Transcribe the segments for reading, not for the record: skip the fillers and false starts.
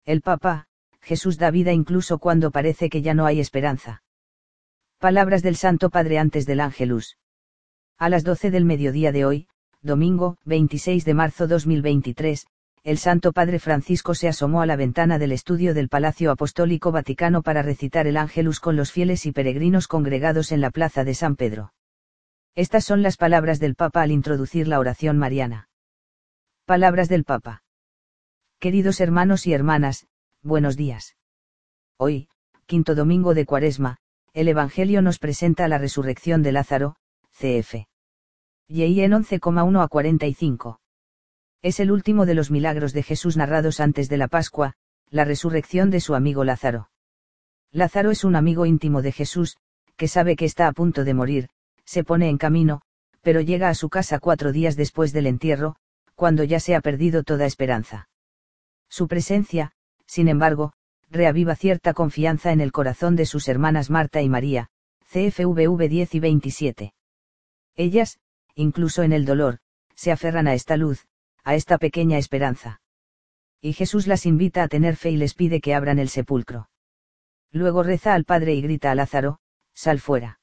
El Papa, Jesús da vida incluso cuando parece que ya no hay esperanza. Palabras del Santo Padre antes del Ángelus. A las 12 del mediodía de hoy, domingo, 26 de marzo 2023, el Santo Padre Francisco se asomó a la ventana del estudio del Palacio Apostólico Vaticano para recitar el Ángelus con los fieles y peregrinos congregados en la plaza de San Pedro. Estas son las palabras del Papa al introducir la oración mariana. Palabras del Papa. Queridos hermanos y hermanas, buenos días. Hoy, quinto domingo de Cuaresma, el Evangelio nos presenta la resurrección de Lázaro, cf. Y en 11,1 a 45. Es el último de los milagros de Jesús narrados antes de la Pascua, la resurrección de su amigo Lázaro. Lázaro es un amigo íntimo de Jesús, que sabe que está a punto de morir, se pone en camino, pero llega a su casa 4 días después del entierro, cuando ya se ha perdido toda esperanza. Su presencia, sin embargo, reaviva cierta confianza en el corazón de sus hermanas Marta y María, CFVV 10 y 27. Ellas, incluso en el dolor, se aferran a esta luz, a esta pequeña esperanza. Y Jesús las invita a tener fe y les pide que abran el sepulcro. Luego reza al Padre y grita a Lázaro, sal fuera.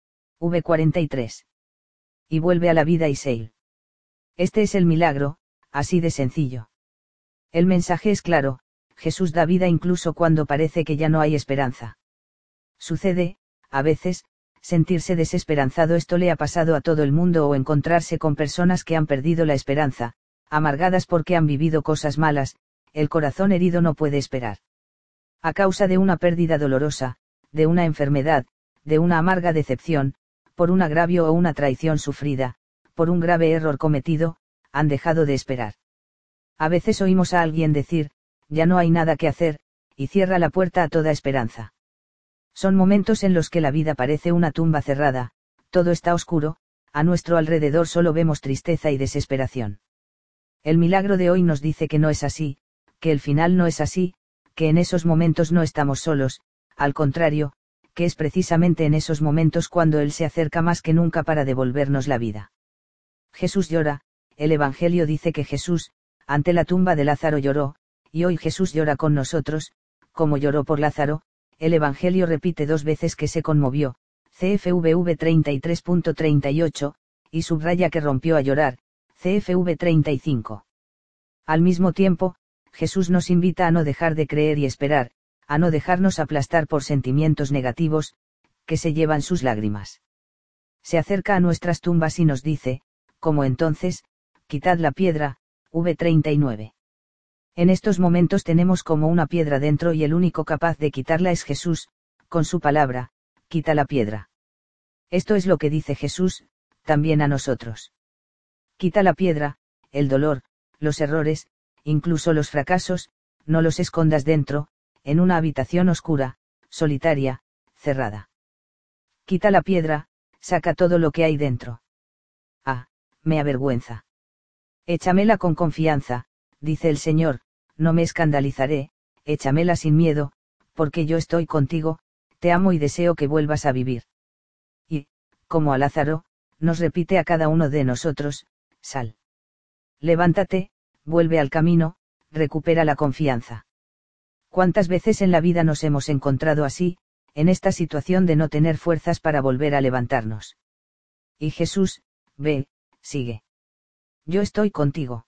V43. Y vuelve a la vida y Seil. Este es el milagro, así de sencillo. El mensaje es claro, Jesús da vida incluso cuando parece que ya no hay esperanza. Sucede, a veces, sentirse desesperanzado. Esto le ha pasado a todo el mundo, o encontrarse con personas que han perdido la esperanza, amargadas porque han vivido cosas malas. El corazón herido no puede esperar. A causa de una pérdida dolorosa, de una enfermedad, de una amarga decepción, por un agravio o una traición sufrida, por un grave error cometido, han dejado de esperar. A veces oímos a alguien decir, ya no hay nada que hacer, y cierra la puerta a toda esperanza. Son momentos en los que la vida parece una tumba cerrada, todo está oscuro, a nuestro alrededor solo vemos tristeza y desesperación. El milagro de hoy nos dice que no es así, que el final no es así, que en esos momentos no estamos solos, al contrario, que es precisamente en esos momentos cuando Él se acerca más que nunca para devolvernos la vida. Jesús llora, el Evangelio dice que Jesús, ante la tumba de Lázaro lloró, y hoy Jesús llora con nosotros, como lloró por Lázaro. El Evangelio repite 2 veces que se conmovió, CFVV 33.38, y subraya que rompió a llorar, CFV 35. Al mismo tiempo, Jesús nos invita a no dejar de creer y esperar, a no dejarnos aplastar por sentimientos negativos, que se llevan sus lágrimas. Se acerca a nuestras tumbas y nos dice, como entonces, quitad la piedra, V39. En estos momentos tenemos como una piedra dentro y el único capaz de quitarla es Jesús, con su palabra, quita la piedra. Esto es lo que dice Jesús, también a nosotros. Quita la piedra, el dolor, los errores, incluso los fracasos, no los escondas dentro, en una habitación oscura, solitaria, cerrada. Quita la piedra, saca todo lo que hay dentro. Ah, me avergüenza. Échamela con confianza, dice el Señor, no me escandalizaré, échamela sin miedo, porque yo estoy contigo, te amo y deseo que vuelvas a vivir. Y, como a Lázaro, nos repite a cada uno de nosotros, sal. Levántate, vuelve al camino, recupera la confianza. ¿Cuántas veces en la vida nos hemos encontrado así, en esta situación de no tener fuerzas para volver a levantarnos? Y Jesús, ve, sigue. Yo estoy contigo.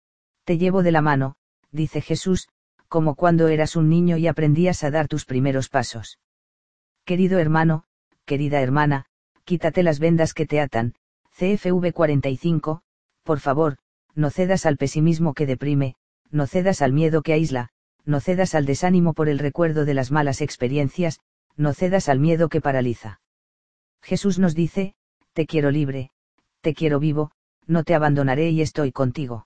Te llevo de la mano, dice Jesús, como cuando eras un niño y aprendías a dar tus primeros pasos. Querido hermano, querida hermana, quítate las vendas que te atan, CFV 45, por favor, no cedas al pesimismo que deprime, no cedas al miedo que aísla, no cedas al desánimo por el recuerdo de las malas experiencias, no cedas al miedo que paraliza. Jesús nos dice, te quiero libre, te quiero vivo, no te abandonaré y estoy contigo.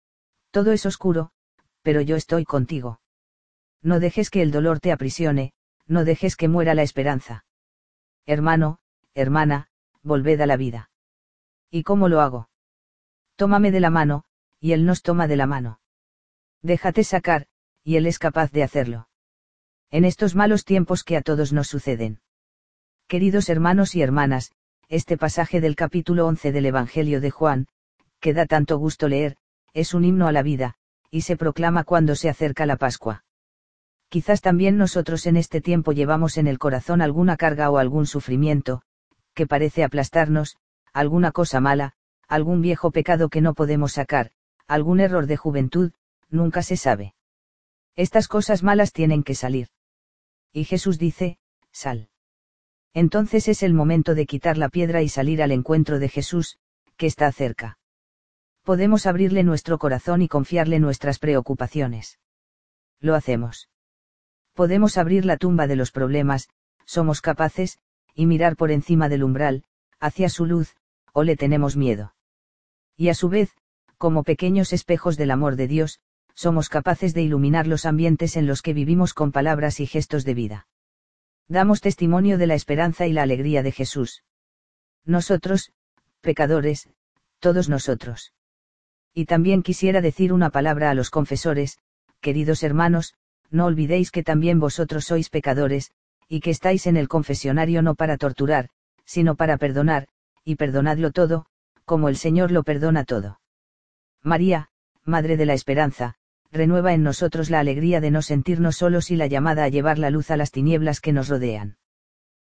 Todo es oscuro, pero yo estoy contigo. No dejes que el dolor te aprisione, no dejes que muera la esperanza. Hermano, hermana, volved a la vida. ¿Y cómo lo hago? Tómame de la mano, y Él nos toma de la mano. Déjate sacar, y Él es capaz de hacerlo. En estos malos tiempos que a todos nos suceden. Queridos hermanos y hermanas, este pasaje del capítulo 11 del Evangelio de Juan, que da tanto gusto leer, es un himno a la vida, y se proclama cuando se acerca la Pascua. Quizás también nosotros en este tiempo llevamos en el corazón alguna carga o algún sufrimiento, que parece aplastarnos, alguna cosa mala, algún viejo pecado que no podemos sacar, algún error de juventud, nunca se sabe. Estas cosas malas tienen que salir. Y Jesús dice, sal. Entonces es el momento de quitar la piedra y salir al encuentro de Jesús, que está cerca. Podemos abrirle nuestro corazón y confiarle nuestras preocupaciones. Lo hacemos. Podemos abrir la tumba de los problemas, somos capaces, y mirar por encima del umbral, hacia su luz, o le tenemos miedo. Y a su vez, como pequeños espejos del amor de Dios, somos capaces de iluminar los ambientes en los que vivimos con palabras y gestos de vida. Damos testimonio de la esperanza y la alegría de Jesús. Nosotros, pecadores, todos nosotros. Y también quisiera decir una palabra a los confesores, queridos hermanos, no olvidéis que también vosotros sois pecadores, y que estáis en el confesionario no para torturar, sino para perdonar, y perdonadlo todo, como el Señor lo perdona todo. María, Madre de la Esperanza, renueva en nosotros la alegría de no sentirnos solos y la llamada a llevar la luz a las tinieblas que nos rodean.